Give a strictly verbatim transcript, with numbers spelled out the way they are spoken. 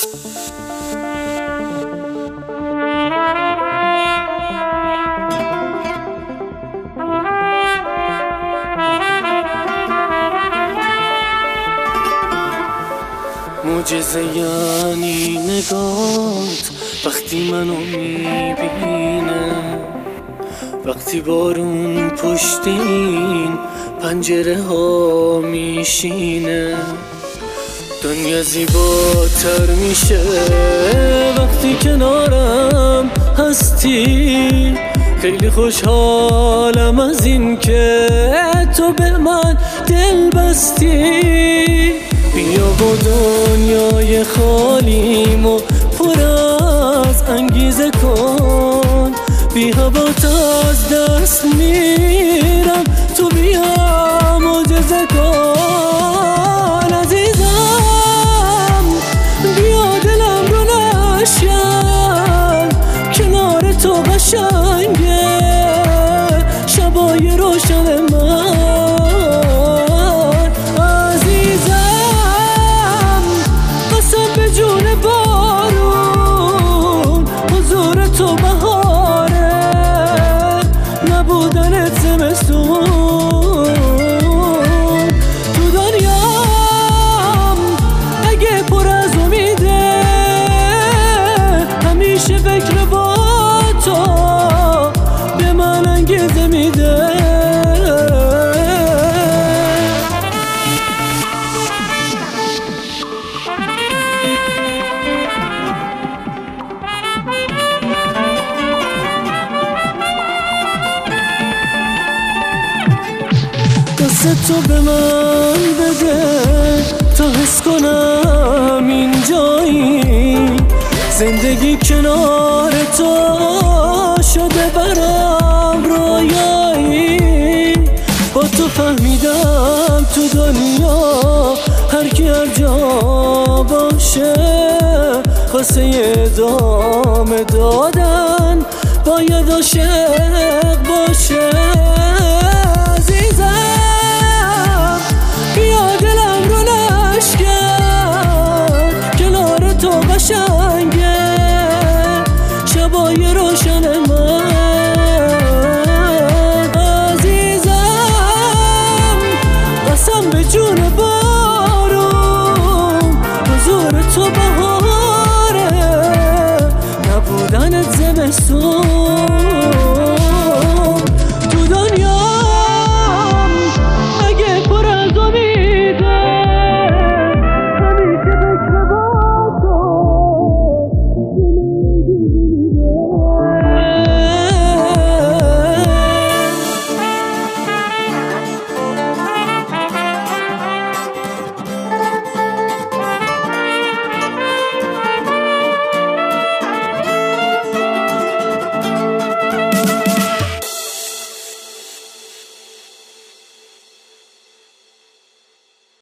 معجزه یعنی نگات وقتی منو میبینه، وقتی بارون پشت این پنجره ها میشینه. دنیا زیباتر میشه وقتی کنارم هستی. خیلی خوشحالم از این که تو به من دل بستی. بیا با دنیای خالیمو پر از انگیزه کن. بی هوات از دست میرم، تو بیا معجزه کن. عزیزم بیا دلم رو نشکن، کنار تو قشنگه شبای روشن من. دست تو به من بده تا حس کنم اینجایی. زندگی کنار تو شده برام رویایی. با تو فهمیدم تو دنیا هر کی هر جا باشه واسه ادامه دادن باید عاشق باشه. قشنگه شبای روشن من. عزیزم قسم به جون بارون حضور تو بهاره، نبودنت زمستون.